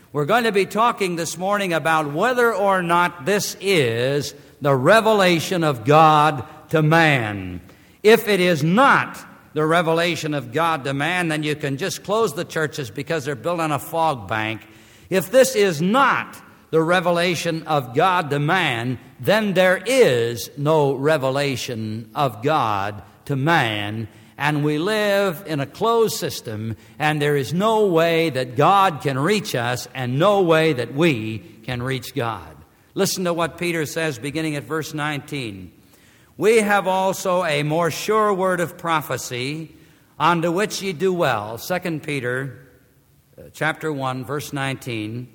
We're going to be talking this morning about whether or not this is the revelation of God to man. If it is not the revelation of God to man, then you can just close the churches because they're built on a fog bank. If this is not the revelation of God to man, then there is no revelation of God to man, and we live in a closed system, and there is no way that God can reach us and no way that we can reach God. Listen to what Peter says beginning at verse 19. We have also a more sure word of prophecy, unto which ye do well. 2 Peter chapter 1, verse 19.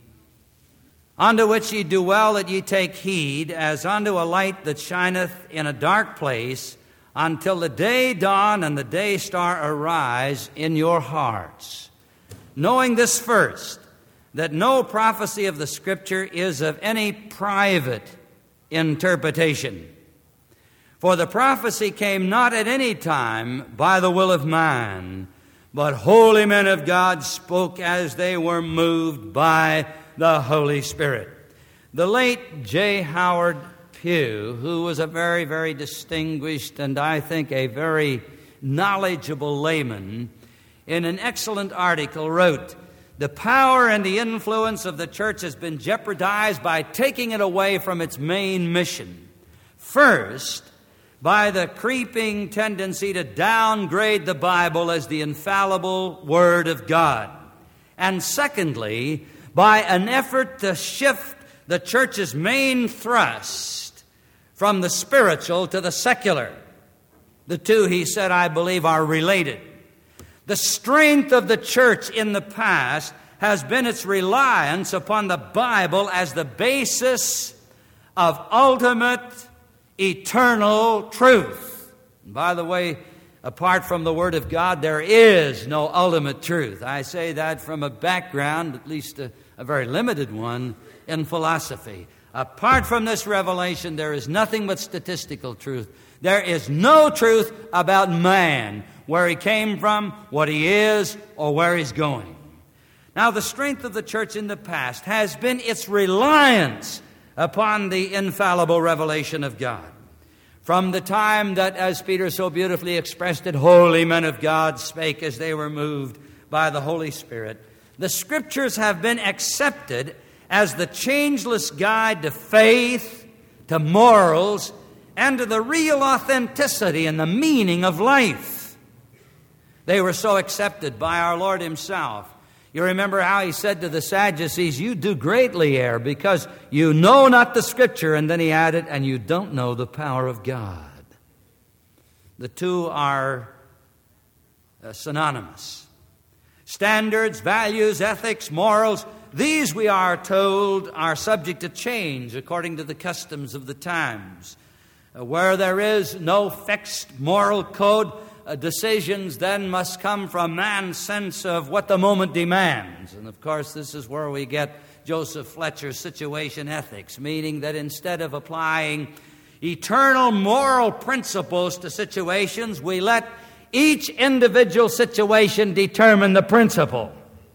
Unto which ye do well that ye take heed, as unto a light that shineth in a dark place, until the day dawn and the day star arise in your hearts. Knowing this first, that no prophecy of the Scripture is of any private interpretation. For the prophecy came not at any time by the will of man, but holy men of God spoke as they were moved by the Holy Spirit. The late J. Howard Pugh, who was a very, very distinguished and I think a very knowledgeable layman, in an excellent article wrote, "The power and the influence of the church has been jeopardized by taking it away from its main mission. First, by the creeping tendency to downgrade the Bible as the infallible Word of God. And secondly, by an effort to shift the church's main thrust from the spiritual to the secular. The two, he said, I believe, are related. The strength of the church in the past has been its reliance upon the Bible as the basis of ultimate, eternal truth. And by the way, apart from the Word of God, there is no ultimate truth. I say that from a background, at least a very limited one, in philosophy. Apart from this revelation, there is nothing but statistical truth. There is no truth about man, where he came from, what he is, or where he's going. Now, the strength of the church in the past has been its reliance upon the infallible revelation of God. From the time that, as Peter so beautifully expressed it, holy men of God spake as they were moved by the Holy Spirit, the Scriptures have been accepted as the changeless guide to faith, to morals, and to the real authenticity and the meaning of life. They were so accepted by our Lord Himself. You remember how He said to the Sadducees, you do greatly err because you know not the Scripture. And then He added, and you don't know the power of God. The two are synonymous. Standards, values, ethics, morals, these, we are told, are subject to change according to the customs of the times. Where there is no fixed moral code, decisions then must come from man's sense of what the moment demands. And of course, this is where we get Joseph Fletcher's situation ethics, meaning that instead of applying eternal moral principles to situations, we let each individual situation determine the principle.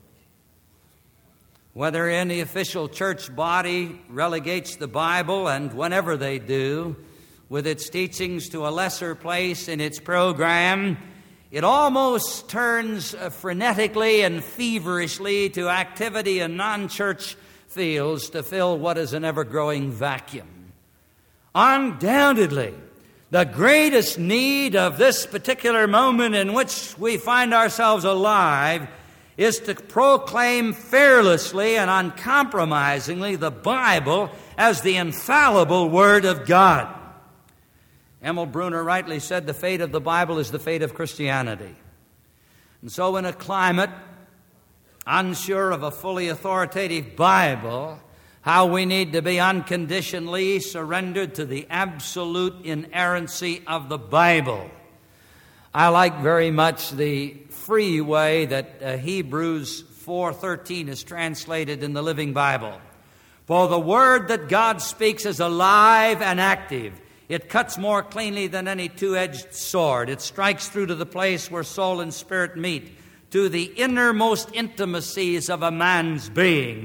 Whether any official church body relegates the Bible, and whenever they do, with its teachings to a lesser place in its program, it almost turns frenetically and feverishly to activity in non-church fields to fill what is an ever-growing vacuum. Undoubtedly, the greatest need of this particular moment in which we find ourselves alive is to proclaim fearlessly and uncompromisingly the Bible as the infallible Word of God. Emil Brunner rightly said the fate of the Bible is the fate of Christianity. And so in a climate unsure of a fully authoritative Bible, how we need to be unconditionally surrendered to the absolute inerrancy of the Bible. I like very much the free way that Hebrews 4:13 is translated in the Living Bible. For the word that God speaks is alive and active. It cuts more cleanly than any two-edged sword. It strikes through to the place where soul and spirit meet, to the innermost intimacies of a man's being.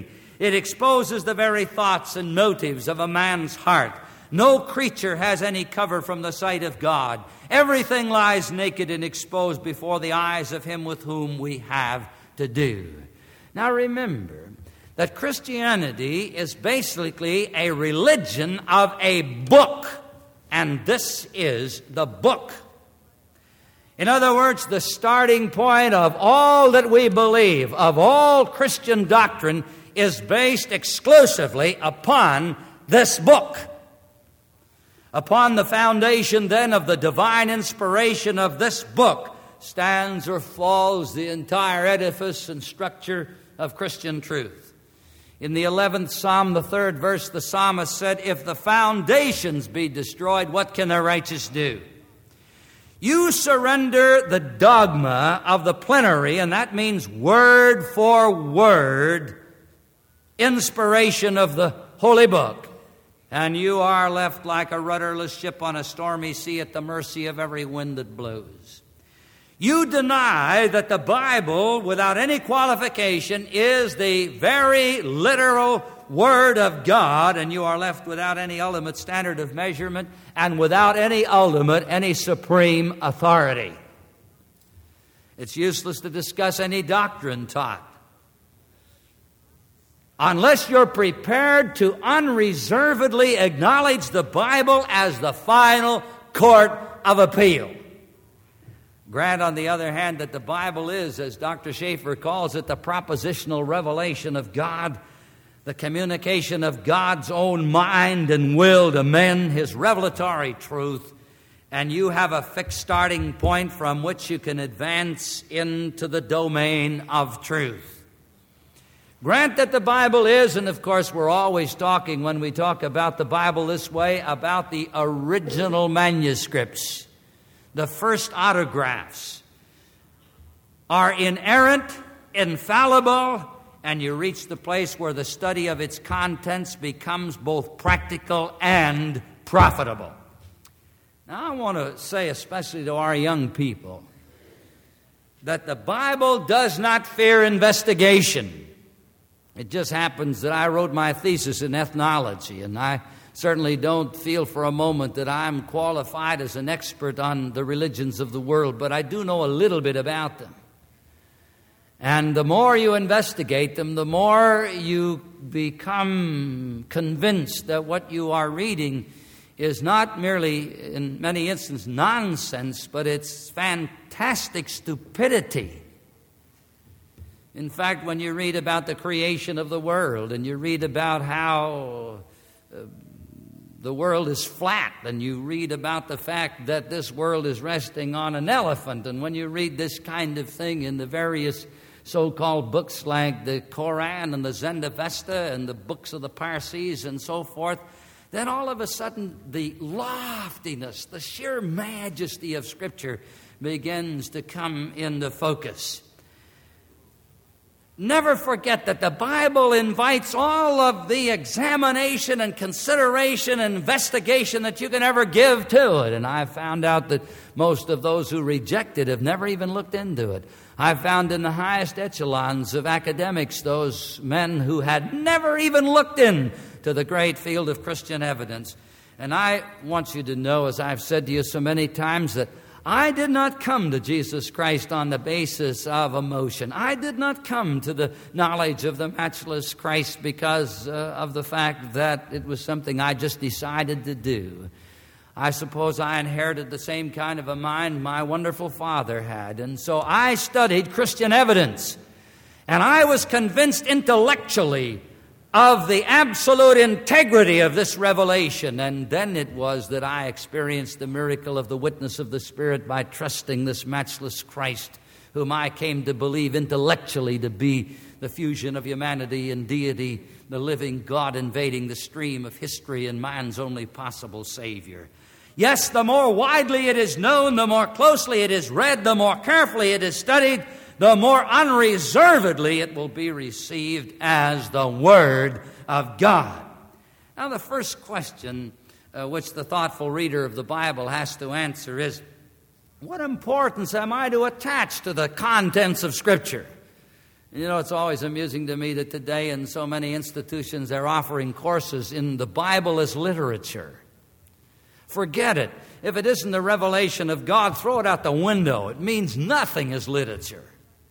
It exposes the very thoughts and motives of a man's heart. No creature has any cover from the sight of God. Everything lies naked and exposed before the eyes of him with whom we have to do. Now remember that Christianity is basically a religion of a book, and this is the book. In other words, the starting point of all that we believe, of all Christian doctrine, is based exclusively upon this book. Upon the foundation, then, of the divine inspiration of this book stands or falls the entire edifice and structure of Christian truth. In the 11th Psalm, the 3rd verse, the psalmist said, "If the foundations be destroyed, what can the righteous do?" You surrender the dogma of the plenary, and that means word for word inspiration of the Holy Book, and you are left like a rudderless ship on a stormy sea at the mercy of every wind that blows. You deny that the Bible, without any qualification, is the very literal Word of God, and you are left without any ultimate standard of measurement and without any supreme authority. It's useless to discuss any doctrine taught unless you're prepared to unreservedly acknowledge the Bible as the final court of appeal. Grant, on the other hand, that the Bible is, as Dr. Schaeffer calls it, the propositional revelation of God, the communication of God's own mind and will to men, His revelatory truth, and you have a fixed starting point from which you can advance into the domain of truth. Grant that the Bible is, and of course we're always talking when we talk about the Bible this way, about the original manuscripts. The first autographs are inerrant, infallible, and you reach the place where the study of its contents becomes both practical and profitable. Now, I want to say, especially to our young people, that the Bible does not fear investigation. It just happens that I wrote my thesis in ethnology, and I certainly don't feel for a moment that I'm qualified as an expert on the religions of the world, but I do know a little bit about them. And the more you investigate them, the more you become convinced that what you are reading is not merely, in many instances, nonsense, but it's fantastic stupidity. In fact, when you read about the creation of the world, and you read about how the world is flat, and you read about the fact that this world is resting on an elephant, and when you read this kind of thing in the various so-called books like the Koran and the Zend-Avesta and the books of the Parsis and so forth, then all of a sudden the loftiness, the sheer majesty of Scripture begins to come into focus. Never forget that the Bible invites all of the examination and consideration and investigation that you can ever give to it. And I've found out that most of those who reject it have never even looked into it. I've found in the highest echelons of academics those men who had never even looked into the great field of Christian evidence. And I want you to know, as I've said to you so many times, that I did not come to Jesus Christ on the basis of emotion. I did not come to the knowledge of the matchless Christ because of the fact that it was something I just decided to do. I suppose I inherited the same kind of a mind my wonderful father had. And so I studied Christian evidence. And I was convinced intellectually of the absolute integrity of this revelation. And then it was that I experienced the miracle of the witness of the Spirit by trusting this matchless Christ, whom I came to believe intellectually to be the fusion of humanity and deity, the living God invading the stream of history and man's only possible Savior. Yes, the more widely it is known, the more closely it is read, the more carefully it is studied, the more unreservedly it will be received as the Word of God. Now, the first question which the thoughtful reader of the Bible has to answer is, what importance am I to attach to the contents of Scripture? You know, it's always amusing to me that today in so many institutions they're offering courses in the Bible as literature. Forget it. If it isn't the revelation of God, throw it out the window. It means nothing as literature.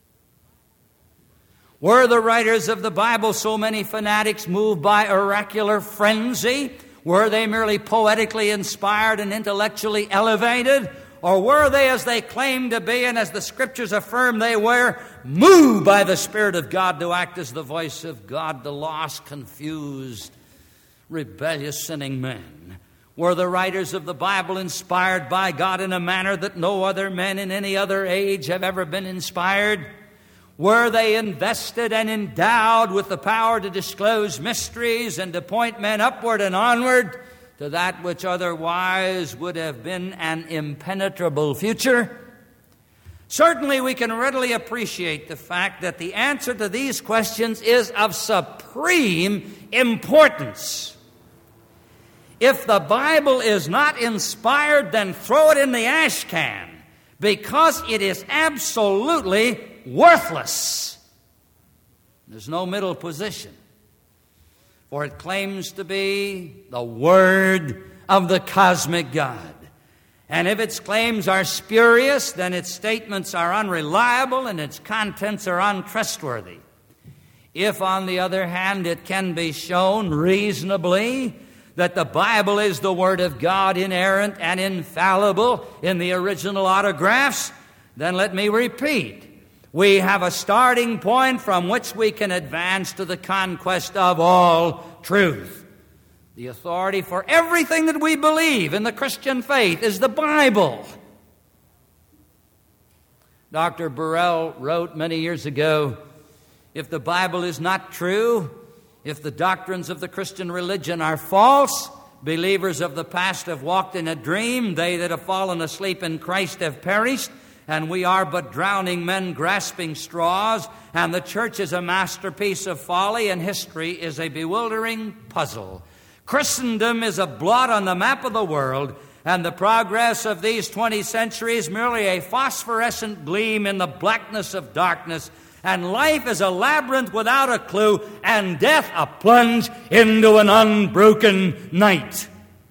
Were the writers of the Bible so many fanatics moved by oracular frenzy? Were they merely poetically inspired and intellectually elevated? Or were they, as they claimed to be and as the Scriptures affirm they were, moved by the Spirit of God to act as the voice of God to lost, confused, rebellious, sinning men? Were the writers of the Bible inspired by God in a manner that no other men in any other age have ever been inspired? Were they invested and endowed with the power to disclose mysteries and to point men upward and onward to that which otherwise would have been an impenetrable future? Certainly we can readily appreciate the fact that the answer to these questions is of supreme importance. If the Bible is not inspired, then throw it in the ash can, because it is absolutely worthless. There's no middle position, for it claims to be the Word of the cosmic God. And if its claims are spurious, then its statements are unreliable and its contents are untrustworthy. If, on the other hand, it can be shown reasonably that the Bible is the Word of God, inerrant and infallible in the original autographs, then let me repeat, we have a starting point from which we can advance to the conquest of all truth. The authority for everything that we believe in the Christian faith is the Bible. Dr. Burrell wrote many years ago, if the Bible is not true, if the doctrines of the Christian religion are false, believers of the past have walked in a dream, they that have fallen asleep in Christ have perished, and we are but drowning men grasping straws, and the church is a masterpiece of folly, and history is a bewildering puzzle. Christendom is a blot on the map of the world, and the progress of these 20 centuries merely a phosphorescent gleam in the blackness of darkness, and life is a labyrinth without a clue, and death a plunge into an unbroken night.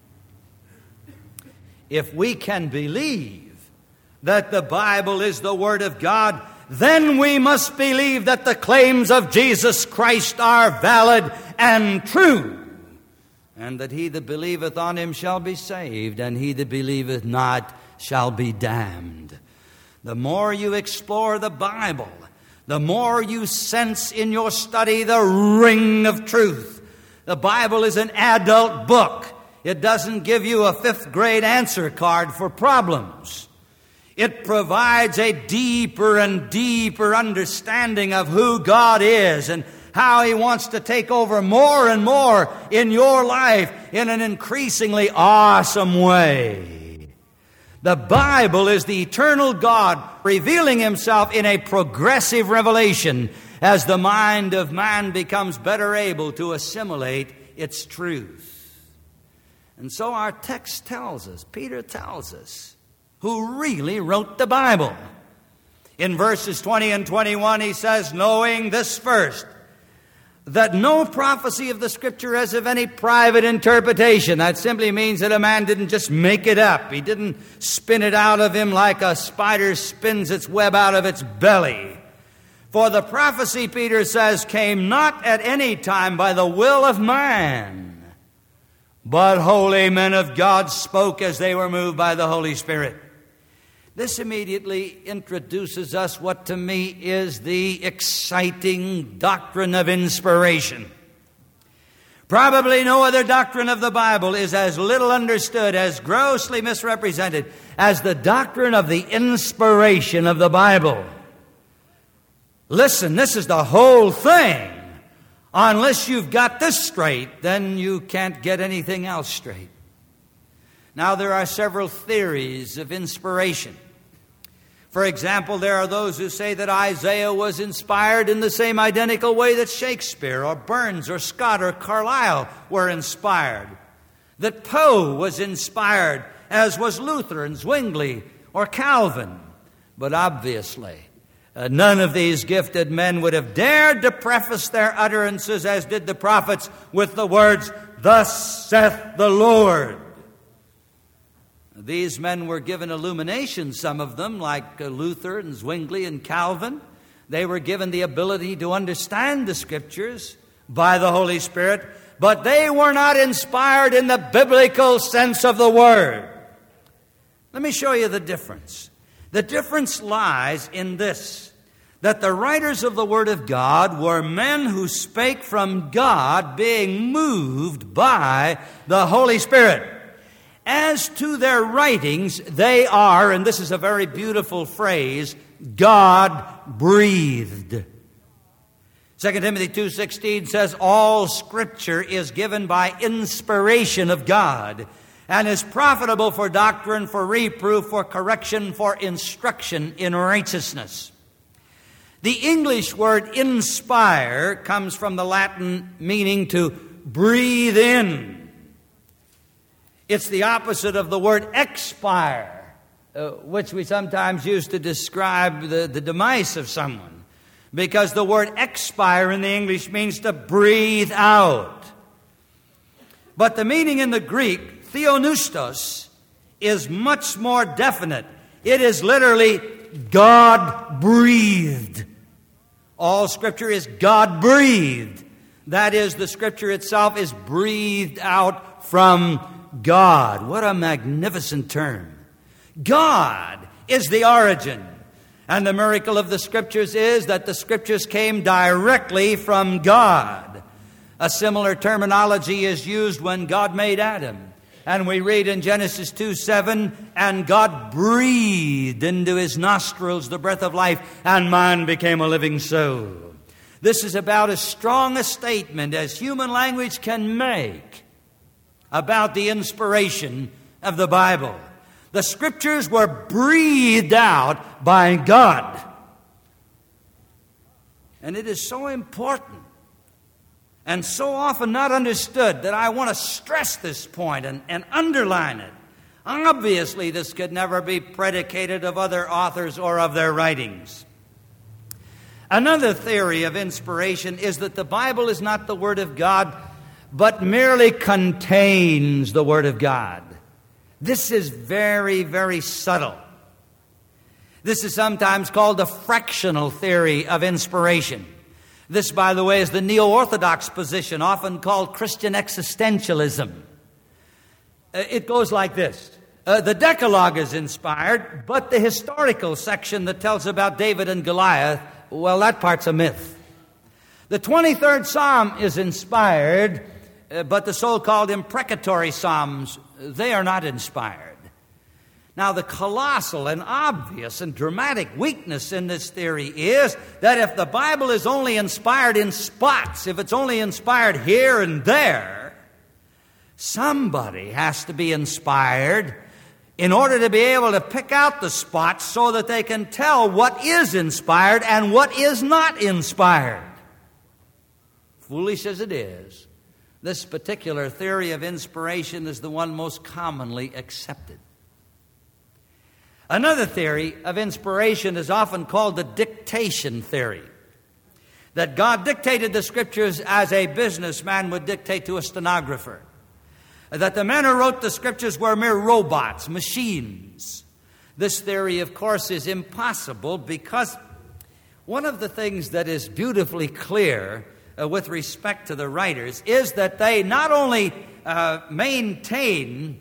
If we can believe that the Bible is the Word of God, then we must believe that the claims of Jesus Christ are valid and true, and that he that believeth on him shall be saved, and he that believeth not shall be damned. The more you explore the Bible, the more you sense in your study the ring of truth. The Bible is an adult book. It doesn't give you a 5th grade answer card for problems. It provides a deeper and deeper understanding of who God is and how He wants to take over more and more in your life in an increasingly awesome way. The Bible is the eternal God revealing Himself in a progressive revelation as the mind of man becomes better able to assimilate its truth. And so our text tells us, Peter tells us, who really wrote the Bible. In verses 20 and 21 he says, knowing this first, that no prophecy of the Scripture is of any private interpretation. That simply means that a man didn't just make it up. He didn't spin it out of him like a spider spins its web out of its belly. For the prophecy, Peter says, came not at any time by the will of man, but holy men of God spoke as they were moved by the Holy Spirit. This immediately introduces us what to me is the exciting doctrine of inspiration. Probably no other doctrine of the Bible is as little understood, as grossly misrepresented as the doctrine of the inspiration of the Bible. Listen, this is the whole thing. Unless you've got this straight, then you can't get anything else straight. Now, there are several theories of inspiration. For example, there are those who say that Isaiah was inspired in the same identical way that Shakespeare or Burns or Scott or Carlyle were inspired. That Poe was inspired, as was Luther and Zwingli or Calvin. But obviously, None of these gifted men would have dared to preface their utterances, as did the prophets, with the words, "Thus saith the Lord." These men were given illumination, some of them, like Luther and Zwingli and Calvin. They were given the ability to understand the Scriptures by the Holy Spirit, but they were not inspired in the biblical sense of the word. Let me show you the difference. The difference lies in this, that the writers of the Word of God were men who spake from God, being moved by the Holy Spirit. As to their writings, they are, and this is a very beautiful phrase, God-breathed. 2 Timothy 2:16 says, "All Scripture is given by inspiration of God, and is profitable for doctrine, for reproof, for correction, for instruction in righteousness." The English word inspire comes from the Latin meaning to breathe in. It's the opposite of the word expire, which we sometimes use to describe the demise of someone, because the word expire in the English means to breathe out. But the meaning in the Greek, theopneustos, is much more definite. It is literally God-breathed. All Scripture is God-breathed. That is, the Scripture itself is breathed out from God. What a magnificent term. God is the origin. And the miracle of the Scriptures is that the Scriptures came directly from God. A similar terminology is used when God made Adam. And we read in Genesis 2:7, "And God breathed into his nostrils the breath of life, and man became a living soul." This is about as strong a statement as human language can make about the inspiration of the Bible. The Scriptures were breathed out by God. And it is so important and so often not understood that I want to stress this point and underline it. Obviously, this could never be predicated of other authors or of their writings. Another theory of inspiration is that the Bible is not the Word of God, but merely contains the Word of God. This is very, very subtle. This is sometimes called the fractional theory of inspiration. This, by the way, is the neo-Orthodox position, often called Christian existentialism. It goes like this. The Decalogue is inspired, but the historical section that tells about David and Goliath, well, that part's a myth. The 23rd Psalm is inspired, but the so-called imprecatory Psalms, they are not inspired. Now, the colossal and obvious and dramatic weakness in this theory is that if the Bible is only inspired in spots, if it's only inspired here and there, somebody has to be inspired in order to be able to pick out the spots so that they can tell what is inspired and what is not inspired. Foolish as it is, this particular theory of inspiration is the one most commonly accepted. Another theory of inspiration is often called the dictation theory, that God dictated the Scriptures as a businessman would dictate to a stenographer, that the men who wrote the Scriptures were mere robots, machines. This theory, of course, is impossible because one of the things that is beautifully clear with respect to the writers is that they not only maintain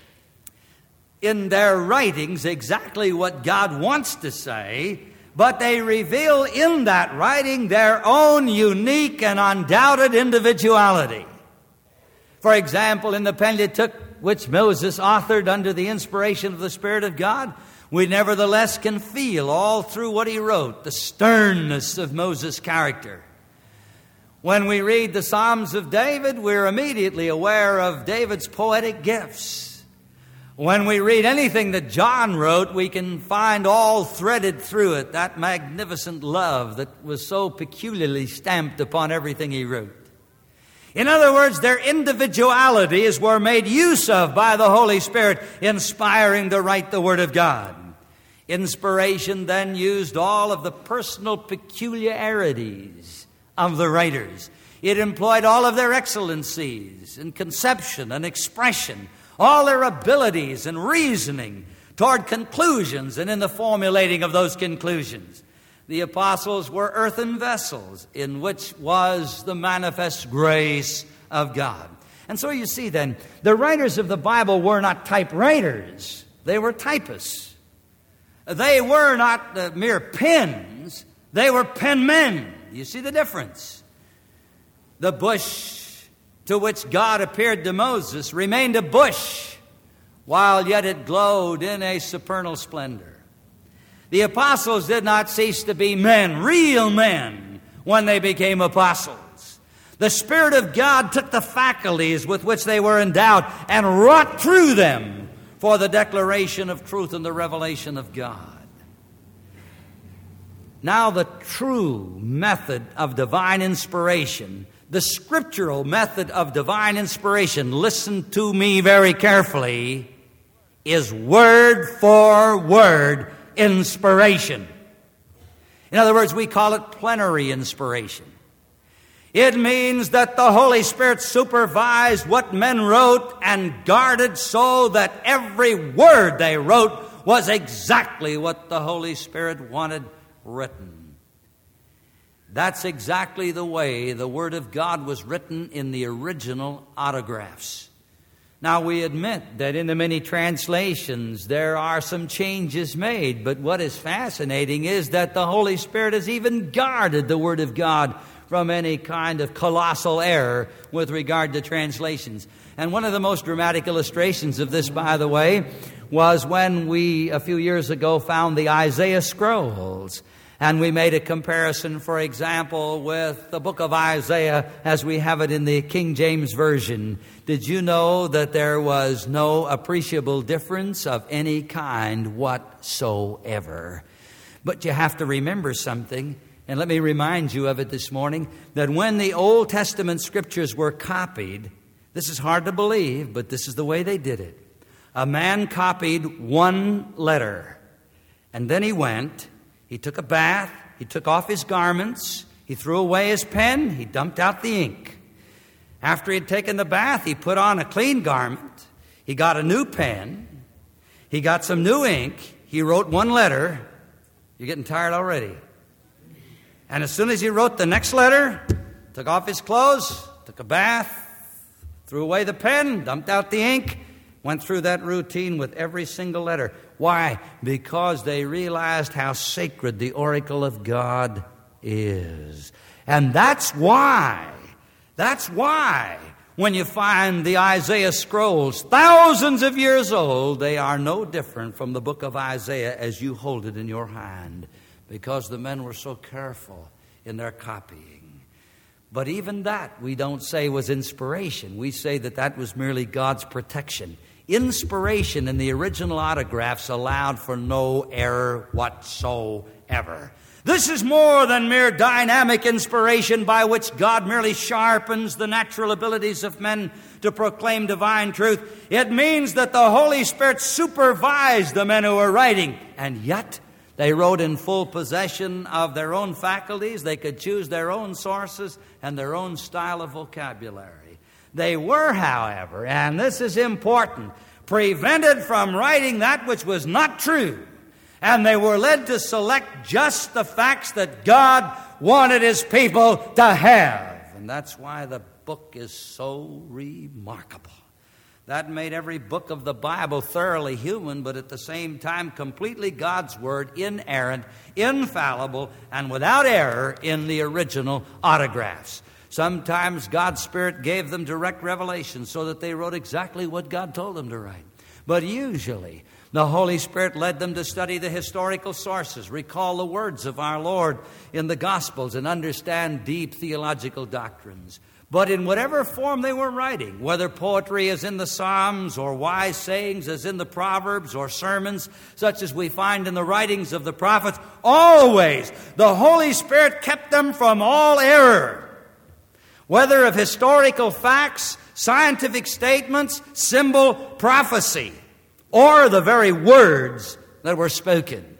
in their writings exactly what God wants to say, but they reveal in that writing their own unique and undoubted individuality. For example, in the Pentateuch, which Moses authored under the inspiration of the Spirit of God, we nevertheless can feel all through what he wrote the sternness of Moses' character. When we read the Psalms of David, we're immediately aware of David's poetic gifts. When we read anything that John wrote, we can find all threaded through it that magnificent love that was so peculiarly stamped upon everything he wrote. In other words, their individualities were made use of by the Holy Spirit, inspiring to write the Word of God. Inspiration then used all of the personal peculiarities of the writers. It employed all of their excellencies in conception and expression, all their abilities and reasoning toward conclusions and in the formulating of those conclusions. The apostles were earthen vessels in which was the manifest grace of God. And so you see then, the writers of the Bible were not typewriters. They were typists. They were not mere pens. They were penmen. You see the difference? The bush to which God appeared to Moses remained a bush, while yet it glowed in a supernal splendor. The apostles did not cease to be men, real men, when they became apostles. The Spirit of God took the faculties with which they were endowed and wrought through them for the declaration of truth and the revelation of God. Now the true method of divine inspiration, the scriptural method of divine inspiration, listen to me very carefully, is word for word inspiration. In other words, we call it plenary inspiration. It means that the Holy Spirit supervised what men wrote and guarded so that every word they wrote was exactly what the Holy Spirit wanted written. That's exactly the way the Word of God was written in the original autographs. Now, we admit that in the many translations there are some changes made, but what is fascinating is that the Holy Spirit has even guarded the Word of God from any kind of colossal error with regard to translations. And one of the most dramatic illustrations of this, by the way, was when we, a few years ago, found the Isaiah scrolls. And we made a comparison, for example, with the book of Isaiah as we have it in the King James Version. Did you know that there was no appreciable difference of any kind whatsoever? But you have to remember something, and let me remind you of it this morning, that when the Old Testament scriptures were copied, this is hard to believe, but this is the way they did it. A man copied one letter, and then he went. He took a bath, he took off his garments, he threw away his pen, he dumped out the ink. After he had taken the bath, he put on a clean garment, he got a new pen, he got some new ink, he wrote one letter. You're getting tired already. And as soon as he wrote the next letter, took off his clothes, took a bath, threw away the pen, dumped out the ink, went through that routine with every single letter. Why? Because they realized how sacred the oracle of God is. And that's why, when you find the Isaiah scrolls, thousands of years old, they are no different from the book of Isaiah as you hold it in your hand, because the men were so careful in their copying. But even that we don't say was inspiration. We say that that was merely God's protection. Inspiration in the original autographs allowed for no error whatsoever. This is more than mere dynamic inspiration by which God merely sharpens the natural abilities of men to proclaim divine truth. It means that the Holy Spirit supervised the men who were writing, and yet they wrote in full possession of their own faculties. They could choose their own sources and their own style of vocabulary. They were, however, and this is important, prevented from writing that which was not true. And they were led to select just the facts that God wanted His people to have. And that's why the book is so remarkable. That made every book of the Bible thoroughly human, but at the same time completely God's Word, inerrant, infallible, and without error in the original autographs. Sometimes God's Spirit gave them direct revelation so that they wrote exactly what God told them to write. But usually, the Holy Spirit led them to study the historical sources, recall the words of our Lord in the Gospels, and understand deep theological doctrines. But in whatever form they were writing, whether poetry as in the Psalms or wise sayings as in the Proverbs or sermons such as we find in the writings of the prophets, always the Holy Spirit kept them from all error. Whether of historical facts, scientific statements, symbol prophecy, or the very words that were spoken.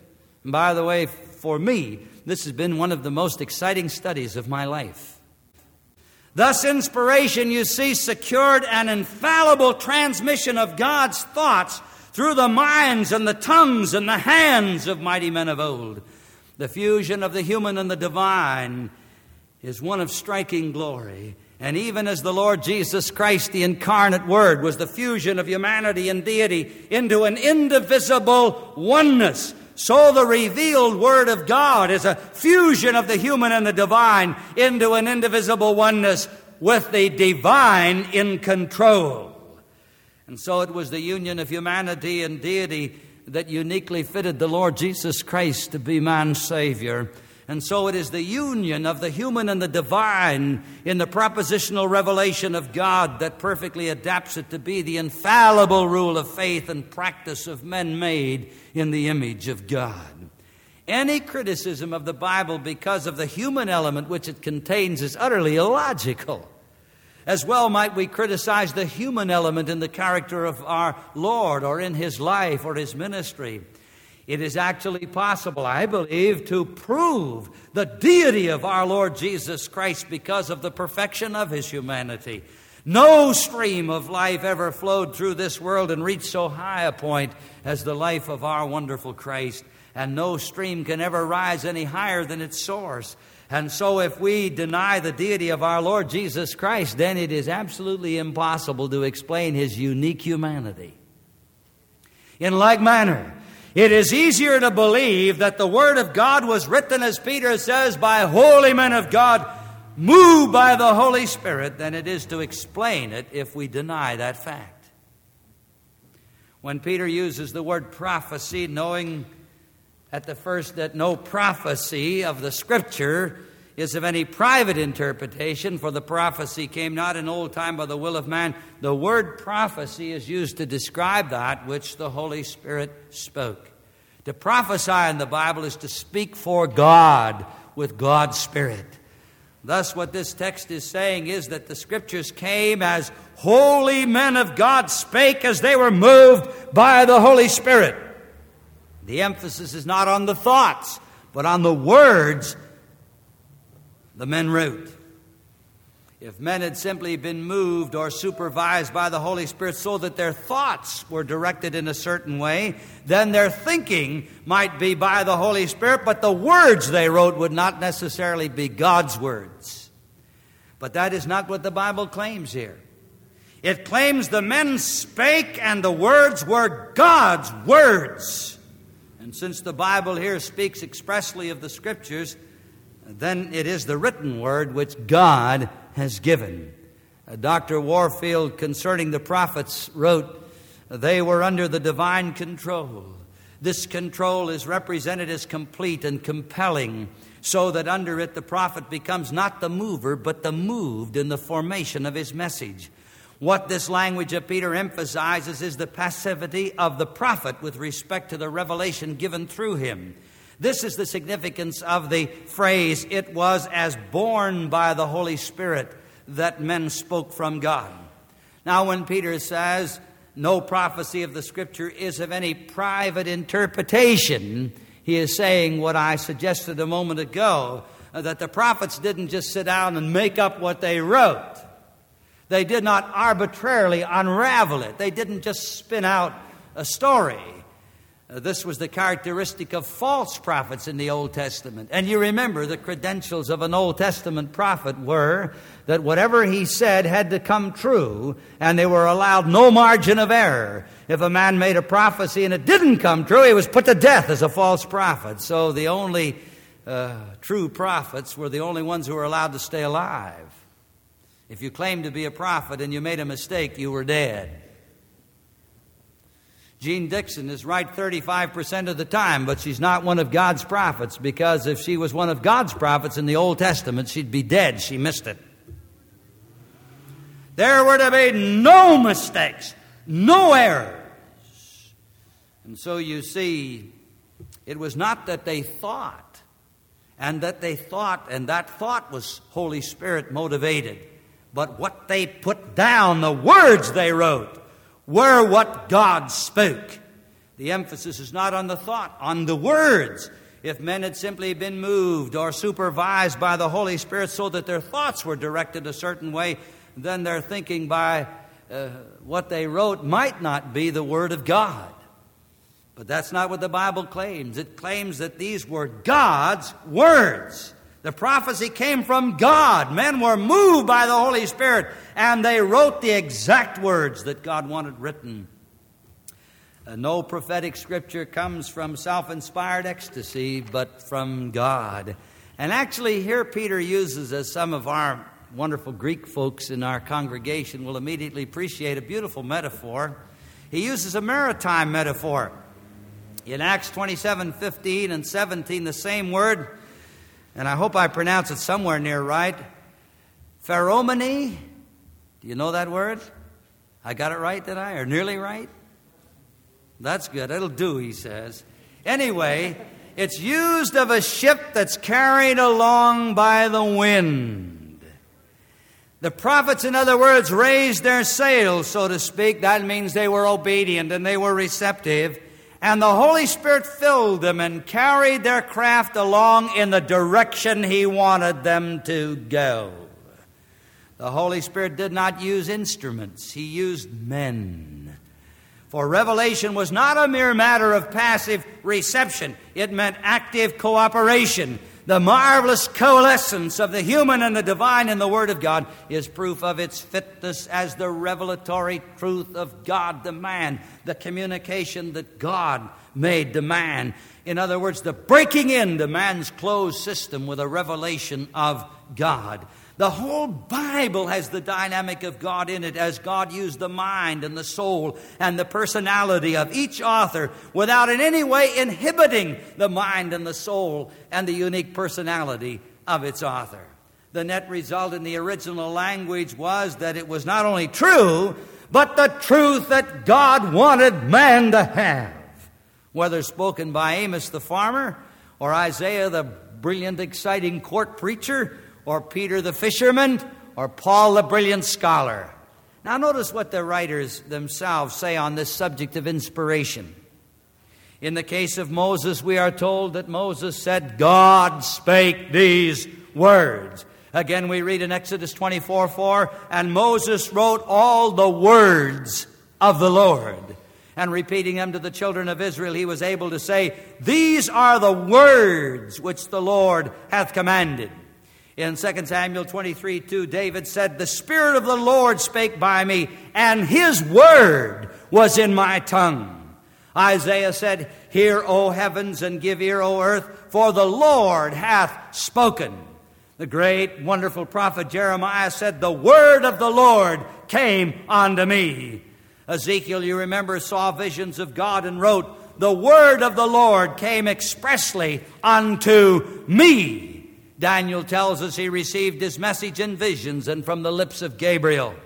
And by the way, for me, this has been one of the most exciting studies of my life. Thus, inspiration, you see, secured an infallible transmission of God's thoughts through the minds and the tongues and the hands of mighty men of old. The fusion of the human and the divine is one of striking glory. And even as the Lord Jesus Christ, the incarnate Word, was the fusion of humanity and deity into an indivisible oneness, so the revealed Word of God is a fusion of the human and the divine into an indivisible oneness with the divine in control. And so it was the union of humanity and deity that uniquely fitted the Lord Jesus Christ to be man's Savior. And so it is the union of the human and the divine in the propositional revelation of God that perfectly adapts it to be the infallible rule of faith and practice of men made in the image of God. Any criticism of the Bible because of the human element which it contains is utterly illogical. As well might we criticize the human element in the character of our Lord or in His life or His ministry. It is actually possible, I believe, to prove the deity of our Lord Jesus Christ because of the perfection of His humanity. No stream of life ever flowed through this world and reached so high a point as the life of our wonderful Christ. And no stream can ever rise any higher than its source. And so if we deny the deity of our Lord Jesus Christ, then it is absolutely impossible to explain His unique humanity. In like manner, it is easier to believe that the Word of God was written, as Peter says, by holy men of God, moved by the Holy Spirit, than it is to explain it if we deny that fact. When Peter uses the word prophecy, knowing at the first that no prophecy of the Scripture is of any private interpretation, for the prophecy came not in old time by the will of man. The word prophecy is used to describe that which the Holy Spirit spoke. To prophesy in the Bible is to speak for God with God's Spirit. Thus, what this text is saying is that the Scriptures came as holy men of God spake as they were moved by the Holy Spirit. The emphasis is not on the thoughts, but on the words the men wrote. If men had simply been moved or supervised by the Holy Spirit so that their thoughts were directed in a certain way, then their thinking might be by the Holy Spirit, but the words they wrote would not necessarily be God's words. But that is not what the Bible claims here. It claims the men spake and the words were God's words. And since the Bible here speaks expressly of the Scriptures, then it is the written word which God has given. Dr. Warfield, concerning the prophets, wrote, they were under the divine control. This control is represented as complete and compelling, so that under it the prophet becomes not the mover, but the moved in the formation of his message. What this language of Peter emphasizes is the passivity of the prophet with respect to the revelation given through him. This is the significance of the phrase, it was as born by the Holy Spirit that men spoke from God. Now, when Peter says no prophecy of the Scripture is of any private interpretation, he is saying what I suggested a moment ago, that the prophets didn't just sit down and make up what they wrote. They did not arbitrarily unravel it. They didn't just spin out a story. This was the characteristic of false prophets in the Old Testament. And you remember the credentials of an Old Testament prophet were that whatever he said had to come true, and they were allowed no margin of error. If a man made a prophecy and it didn't come true, he was put to death as a false prophet. So the only true prophets were the only ones who were allowed to stay alive. If you claimed to be a prophet and you made a mistake, you were dead. Jean Dixon is right 35% of the time, but she's not one of God's prophets, because if she was one of God's prophets in the Old Testament, she'd be dead. She missed it. There were to be no mistakes, no errors. And so you see, it was not that they thought, and that thought was Holy Spirit motivated, but what they put down, the words they wrote, were what God spoke. The emphasis is not on the thought, on the words. If men had simply been moved or supervised by the Holy Spirit so that their thoughts were directed a certain way, then their thinking by what they wrote might not be the Word of God. But that's not what the Bible claims. It claims that these were God's words. The prophecy came from God. Men were moved by the Holy Spirit, and they wrote the exact words that God wanted written. No prophetic scripture comes from self-inspired ecstasy, but from God. And actually, here Peter uses, as some of our wonderful Greek folks in our congregation will immediately appreciate, a beautiful metaphor. He uses a maritime metaphor. In Acts 27:15 and 17, the same word, and I hope I pronounce it somewhere near right, pheromone. Do you know that word? I got it right, did I? Or nearly right? That's good. It'll do, he says. Anyway, it's used of a ship that's carried along by the wind. The prophets, in other words, raised their sails, so to speak. That means they were obedient and they were receptive. And the Holy Spirit filled them and carried their craft along in the direction He wanted them to go. The Holy Spirit did not use instruments. He used men. For revelation was not a mere matter of passive reception. It meant active cooperation. The marvelous coalescence of the human and the divine in the Word of God is proof of its fitness as the revelatory truth of God to man, the communication that God made to man. In other words, the breaking into man's closed system with a revelation of God. The whole Bible has the dynamic of God in it, as God used the mind and the soul and the personality of each author without in any way inhibiting the mind and the soul and the unique personality of its author. The net result in the original language was that it was not only true, but the truth that God wanted man to have. Whether spoken by Amos the farmer, or Isaiah the brilliant, exciting court preacher, or Peter the fisherman, or Paul the brilliant scholar. Now notice what the writers themselves say on this subject of inspiration. In the case of Moses, we are told that Moses said, God spake these words. Again, we read in Exodus 24:4, and Moses wrote all the words of the Lord. And repeating them to the children of Israel, he was able to say, these are the words which the Lord hath commanded. In 2 Samuel 23:2, David said, the Spirit of the Lord spake by me, and His word was in my tongue. Isaiah said, hear, O heavens, and give ear, O earth, for the Lord hath spoken. The great, wonderful prophet Jeremiah said, the word of the Lord came unto me. Ezekiel, you remember, saw visions of God and wrote, the word of the Lord came expressly unto me. Daniel tells us he received his message in visions and from the lips of Gabriel.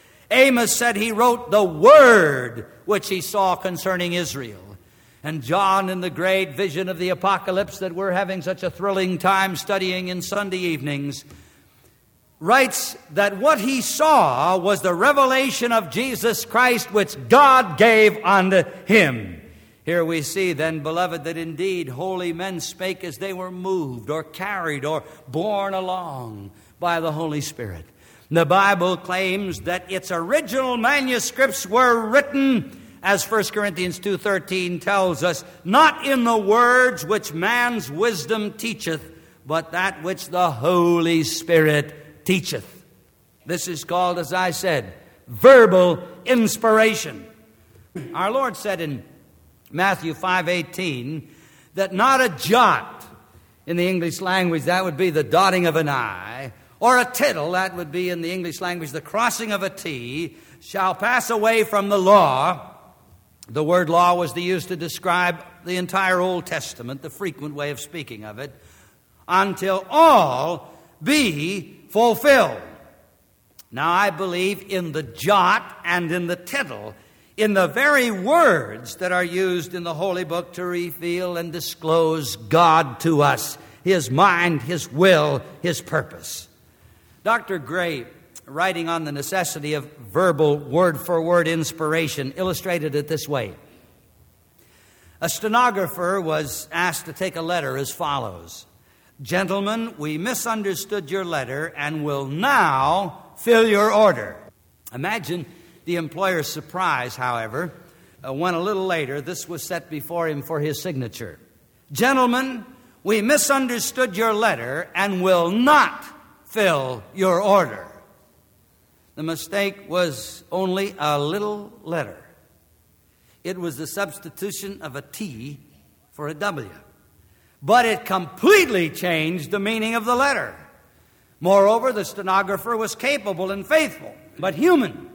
Amos said he wrote the word which he saw concerning Israel. And John, in the great vision of the apocalypse that we're having such a thrilling time studying in Sunday evenings, writes that what he saw was the revelation of Jesus Christ which God gave unto him. Here we see then, beloved, that indeed holy men spake as they were moved or carried or borne along by the Holy Spirit. The Bible claims that its original manuscripts were written, as 1 Corinthians 2:13 tells us, not in the words which man's wisdom teacheth, but that which the Holy Spirit teacheth. This is called, as I said, verbal inspiration. Our Lord said in Matthew 5:18, that not a jot in the English language, that would be the dotting of an I, or a tittle, that would be in the English language the crossing of a T, shall pass away from the law. The word law was used to describe the entire Old Testament, the frequent way of speaking of it, until all be fulfilled. Now I believe in the jot and in the tittle, in the very words that are used in the Holy Book to reveal and disclose God to us, His mind, His will, His purpose. Dr. Gray, writing on the necessity of verbal word-for-word inspiration, illustrated it this way. A stenographer was asked to take a letter as follows: "Gentlemen, we misunderstood your letter and will now fill your order." Imagine the employer's surprise, however, when a little later this was set before him for his signature. "Gentlemen, we misunderstood your letter and will not fill your order." The mistake was only a little letter. It was the substitution of a T for a W. But it completely changed the meaning of the letter. Moreover, the stenographer was capable and faithful, but human.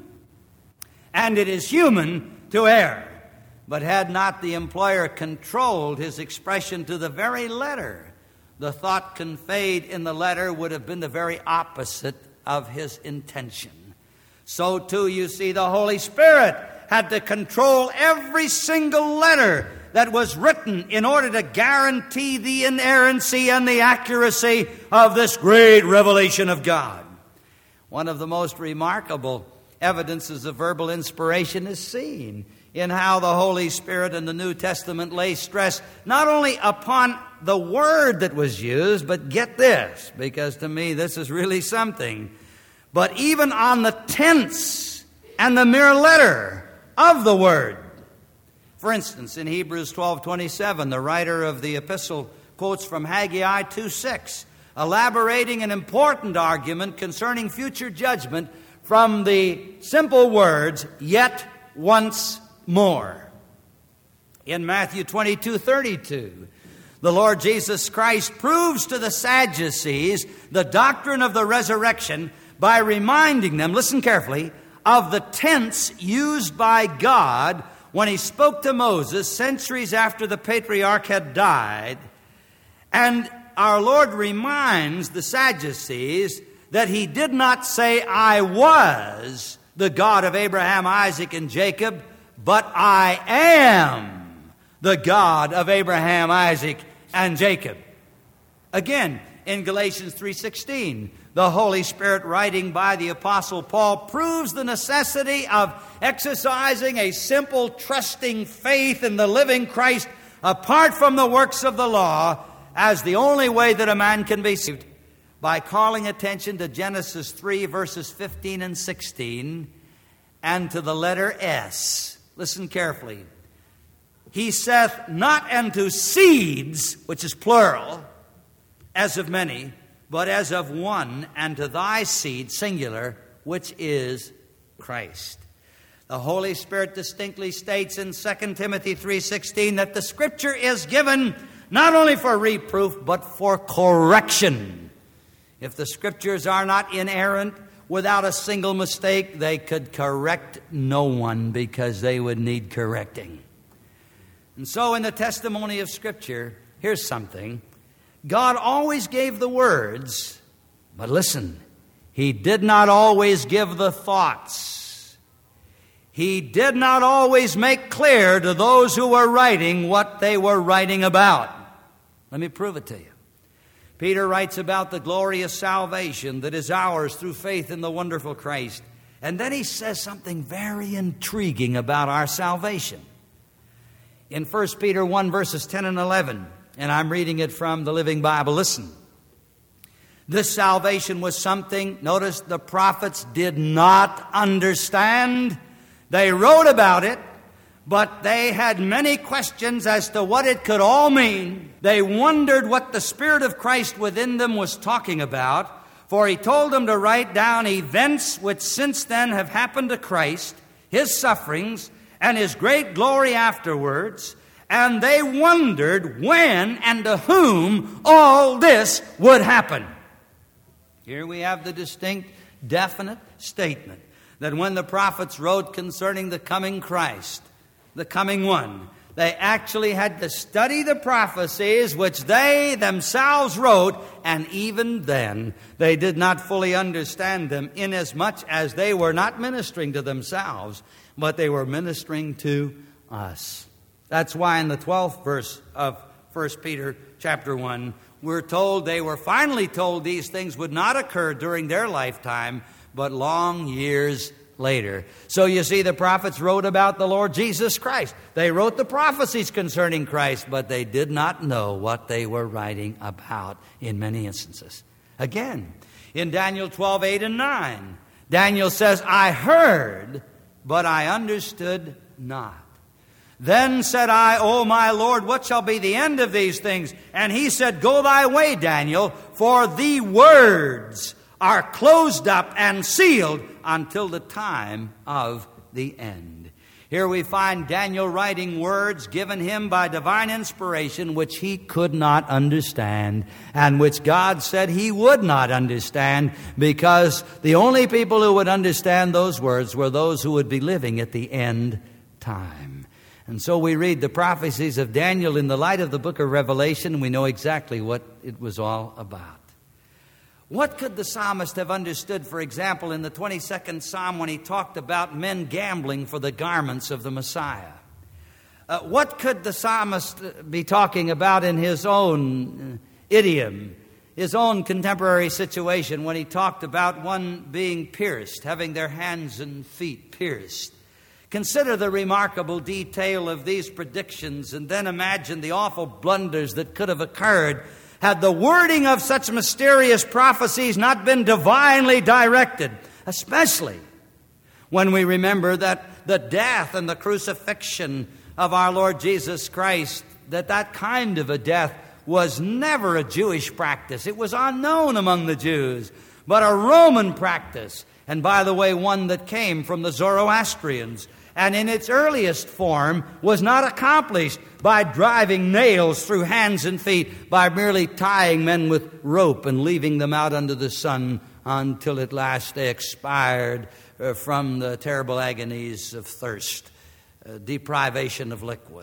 And it is human to err. But had not the employer controlled his expression to the very letter, the thought conveyed in the letter would have been the very opposite of his intention. So too, you see, the Holy Spirit had to control every single letter that was written in order to guarantee the inerrancy and the accuracy of this great revelation of God. One of the most remarkable evidences of verbal inspiration is seen in how the Holy Spirit in the New Testament lays stress not only upon the word that was used, but get this, because to me this is really something, but even on the tense and the mere letter of the word. For instance, in Hebrews 12:27, the writer of the epistle quotes from Haggai 2:6, elaborating an important argument concerning future judgment from the simple words, "yet once more." In Matthew 22:32, the Lord Jesus Christ proves to the Sadducees the doctrine of the resurrection by reminding them, listen carefully, of the tense used by God when he spoke to Moses centuries after the patriarch had died. And our Lord reminds the Sadducees that he did not say, "I was the God of Abraham, Isaac, and Jacob," but "I am the God of Abraham, Isaac, and Jacob." Again, in Galatians 3:16, the Holy Spirit, writing by the Apostle Paul, proves the necessity of exercising a simple, trusting faith in the living Christ apart from the works of the law as the only way that a man can be saved, by calling attention to Genesis 3, verses 15 and 16, and to the letter S. Listen carefully. "He saith not unto seeds," which is plural, "as of many, but as of one, and to thy seed," singular, "which is Christ." The Holy Spirit distinctly states in 2 Timothy 3:16 that the Scripture is given not only for reproof, but for correction. If the Scriptures are not inerrant, without a single mistake, they could correct no one, because they would need correcting. And so in the testimony of Scripture, here's something. God always gave the words, but listen, he did not always give the thoughts. He did not always make clear to those who were writing what they were writing about. Let me prove it to you. Peter writes about the glorious salvation that is ours through faith in the wonderful Christ. And then he says something very intriguing about our salvation. In 1 Peter 1, verses 10 and 11, and I'm reading it from the Living Bible. Listen. This salvation was something, notice, the prophets did not understand. They wrote about it, but they had many questions as to what it could all mean. They wondered what the Spirit of Christ within them was talking about, for he told them to write down events which since then have happened to Christ, his sufferings, and his great glory afterwards. And they wondered when and to whom all this would happen. Here we have the distinct, definite statement that when the prophets wrote concerning the coming Christ, the coming one, they actually had to study the prophecies which they themselves wrote, and even then they did not fully understand them, inasmuch as they were not ministering to themselves, but they were ministering to us. That's why in the 12th verse of 1 Peter chapter 1, we're told they were finally told these things would not occur during their lifetime, but long years later. So you see, the prophets wrote about the Lord Jesus Christ. They wrote the prophecies concerning Christ, but they did not know what they were writing about in many instances. Again, in Daniel 12, 8 and 9, Daniel says, I heard, but I understood not. Then said I, O my Lord, what shall be the end of these things? And he said, Go thy way, Daniel, for the words are closed up and sealed until the time of the end. Here we find Daniel writing words given him by divine inspiration which he could not understand, and which God said he would not understand, because the only people who would understand those words were those who would be living at the end time. And so we read the prophecies of Daniel in the light of the book of Revelation, and we know exactly what it was all about. What could the psalmist have understood, for example, in the 22nd Psalm when he talked about men gambling for the garments of the Messiah? What could the psalmist be talking about in his own idiom, his own contemporary situation, when he talked about one being pierced, having their hands and feet pierced? Consider the remarkable detail of these predictions, and then imagine the awful blunders that could have occurred had the wording of such mysterious prophecies not been divinely directed, especially when we remember that the death and the crucifixion of our Lord Jesus Christ, that kind of a death was never a Jewish practice. It was unknown among the Jews, but a Roman practice, and by the way, one that came from the Zoroastrians, and in its earliest form was not accomplished by driving nails through hands and feet, by merely tying men with rope and leaving them out under the sun until at last they expired from the terrible agonies of thirst, deprivation of liquid.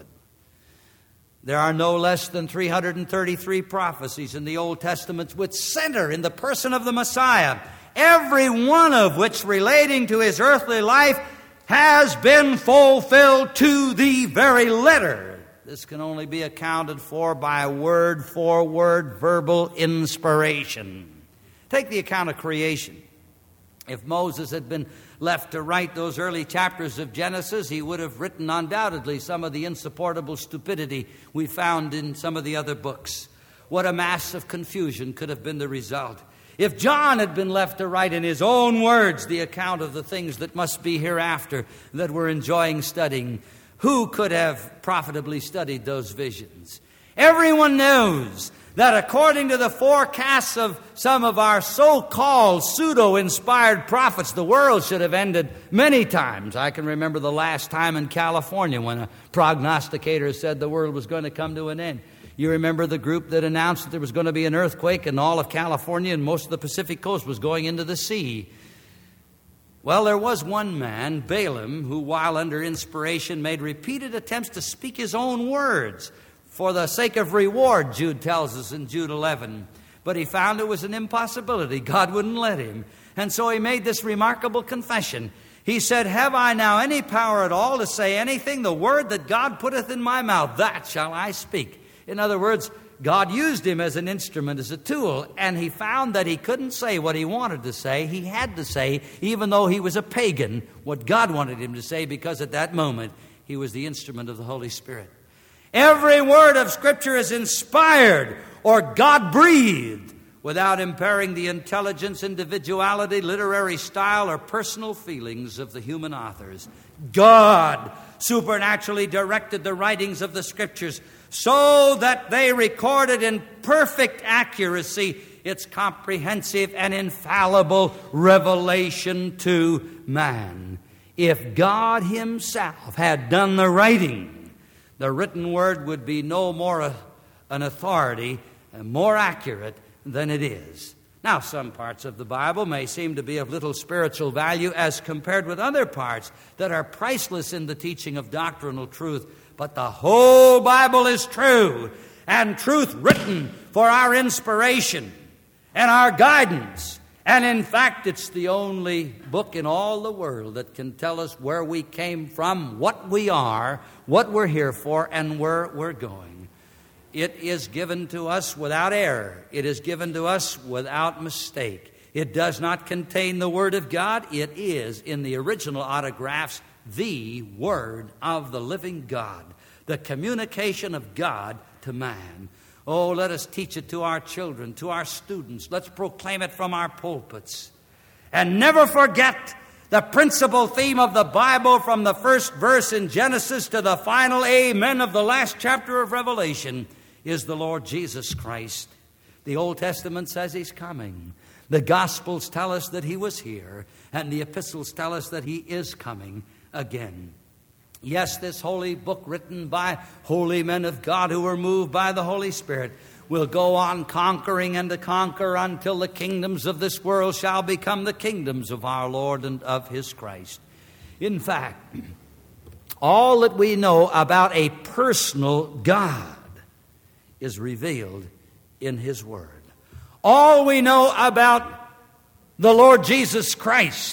There are no less than 333 prophecies in the Old Testament which center in the person of the Messiah, every one of which relating to his earthly life has been fulfilled to the very letter. This can only be accounted for by word-for-word verbal inspiration. Take the account of creation. If Moses had been left to write those early chapters of Genesis, he would have written undoubtedly some of the insupportable stupidity we found in some of the other books. What a mass of confusion could have been the result. If John had been left to write in his own words the account of the things that must be hereafter that we're enjoying studying, who could have profitably studied those visions? Everyone knows that according to the forecasts of some of our so-called pseudo-inspired prophets, the world should have ended many times. I can remember the last time in California when a prognosticator said the world was going to come to an end. You remember the group that announced that there was going to be an earthquake and all of California and most of the Pacific coast was going into the sea. Well, there was one man, Balaam, who while under inspiration made repeated attempts to speak his own words for the sake of reward, Jude tells us in Jude 11. But he found it was an impossibility. God wouldn't let him. And so he made this remarkable confession. He said, Have I now any power at all to say anything? The word that God putteth in my mouth, that shall I speak. In other words, God used him as an instrument, as a tool, and he found that he couldn't say what he wanted to say. He had to say, even though he was a pagan, what God wanted him to say, because at that moment he was the instrument of the Holy Spirit. Every word of Scripture is inspired or God-breathed without impairing the intelligence, individuality, literary style, or personal feelings of the human authors. God supernaturally directed the writings of the Scriptures so that they recorded in perfect accuracy its comprehensive and infallible revelation to man. If God himself had done the writing, the written word would be no more an authority and more accurate than it is. Now, some parts of the Bible may seem to be of little spiritual value as compared with other parts that are priceless in the teaching of doctrinal truth. But the whole Bible is true, and truth written for our inspiration and our guidance. And in fact, it's the only book in all the world that can tell us where we came from, what we are, what we're here for, and where we're going. It is given to us without error. It is given to us without mistake. It does not contain the Word of God. It is, in the original autographs, the Word of the living God, the communication of God to man. Oh, let us teach it to our children, to our students. Let's proclaim it from our pulpits. And never forget the principal theme of the Bible, from the first verse in Genesis to the final amen of the last chapter of Revelation, is the Lord Jesus Christ. The Old Testament says He's coming. The Gospels tell us that He was here, and the epistles tell us that He is coming again. Yes, this holy book, written by holy men of God who were moved by the Holy Spirit, will go on conquering and to conquer until the kingdoms of this world shall become the kingdoms of our Lord and of His Christ. In fact, all that we know about a personal God is revealed in His Word. All we know about the Lord Jesus Christ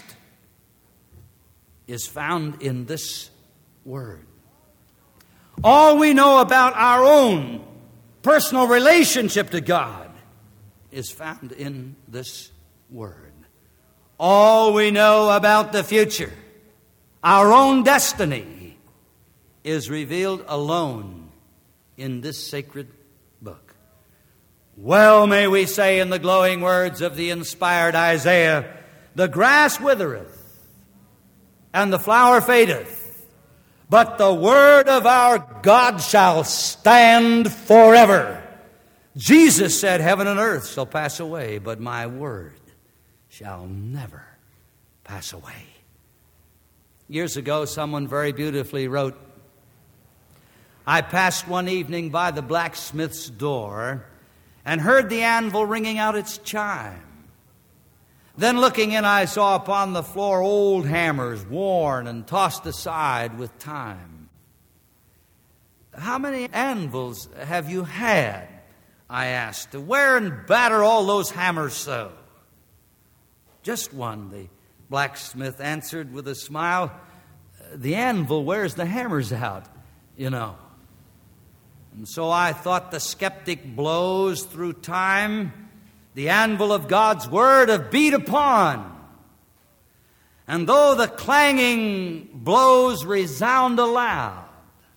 is found in this Word. All we know about our own personal relationship to God is found in this Word. All we know about the future, our own destiny, is revealed alone in this sacred book. Well may we say in the glowing words of the inspired Isaiah, "The grass withereth, and the flower fadeth, but the word of our God shall stand forever." Jesus said, "Heaven and earth shall pass away, but my word shall never pass away." Years ago, someone very beautifully wrote, "I passed one evening by the blacksmith's door and heard the anvil ringing out its chime. Then looking in, I saw upon the floor old hammers, worn and tossed aside with time." "How many anvils have you had?" I asked, "to wear and batter all those hammers so?" "Just one," the blacksmith answered with a smile. "The anvil wears the hammers out, you know." And so I thought the skeptic blows through time the anvil of God's Word have beat upon. And though the clanging blows resound aloud,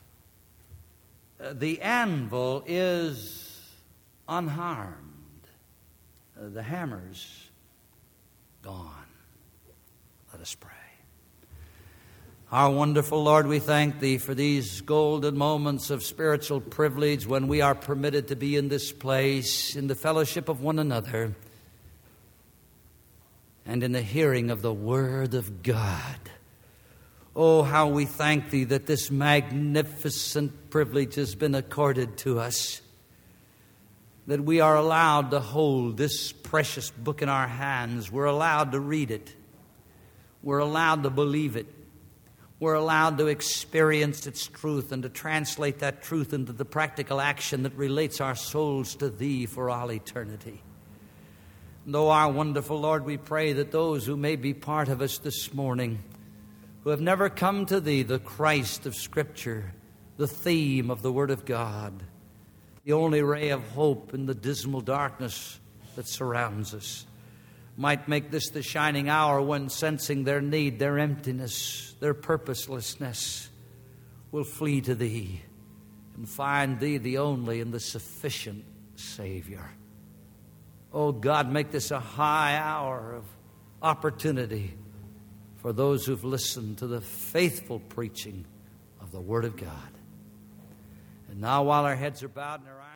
the anvil is unharmed. The hammer's gone. Let us pray. Our wonderful Lord, we thank Thee for these golden moments of spiritual privilege when we are permitted to be in this place, in the fellowship of one another, and in the hearing of the Word of God. Oh, how we thank Thee that this magnificent privilege has been accorded to us, that we are allowed to hold this precious book in our hands. We're allowed to read it. We're allowed to believe it. We're allowed to experience its truth and to translate that truth into the practical action that relates our souls to Thee for all eternity. And oh, our wonderful Lord, we pray that those who may be part of us this morning, who have never come to Thee, the Christ of Scripture, the theme of the Word of God, the only ray of hope in the dismal darkness that surrounds us, might make this the shining hour when, sensing their need, their emptiness, their purposelessness, will flee to Thee and find Thee the only and the sufficient Savior. Oh God, make this a high hour of opportunity for those who've listened to the faithful preaching of the Word of God. And now, while our heads are bowed and our eyes